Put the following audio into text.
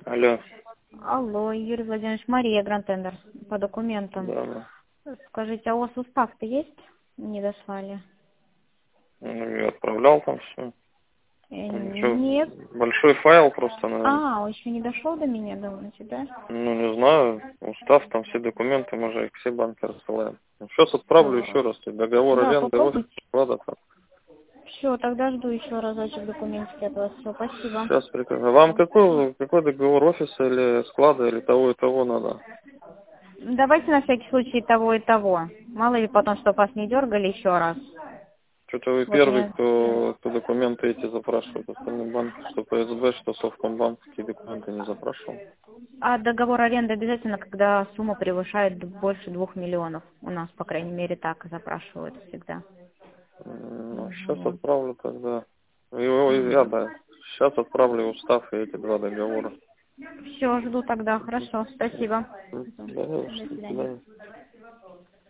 Алло. Алло, Юрий Владимирович, Мария Грантендер по документам. Да. Скажите, а у вас устав-то есть? Не дослали? Ну, я отправлял там все. Нет. Большой файл просто, наверное. А, он еще не дошел до меня, думаете, да? Ну, не знаю. Устав, там все документы, мы же их все банки рассылаем. Сейчас отправлю Все. еще раз. Договор Да, аренды, офис, попробуйте. склада там. Все, тогда жду еще разочек документики от вас. Все, спасибо. Сейчас прекрасно. Вам какой договор офиса или склада, или того и того надо? Давайте на всякий случай того и того. Мало ли потом, чтобы вас не дергали еще раз. Что-то вы Вот первый, я... кто документы эти запрашивает. Остальные банки, что ПСБ, что Совкомбанк, такие документы не запрашивал. А договор аренды обязательно, когда сумма превышает больше 2 миллионов. У нас, по крайней мере, так запрашивают всегда. Ну, сейчас Вот. отправлю тогда. Я, да. Сейчас отправлю устав и эти два договора. Все, жду тогда. Хорошо, спасибо. Да, До что, до свидания. свидания.